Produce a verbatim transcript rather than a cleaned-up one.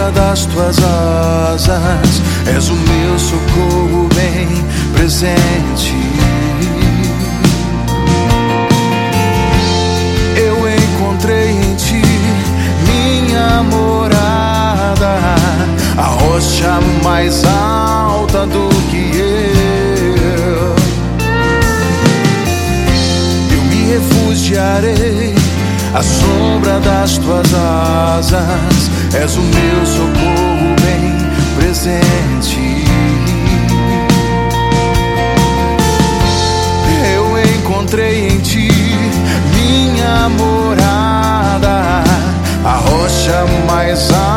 sombra das tuas asas és o meu socorro bem presente. Eu encontrei em ti minha morada, a rocha mais alta do que eu. Eu me refugiarei à sombra das tuas asas, és o meu socorro bem presente. Eu encontrei em ti minha morada, a rocha mais alta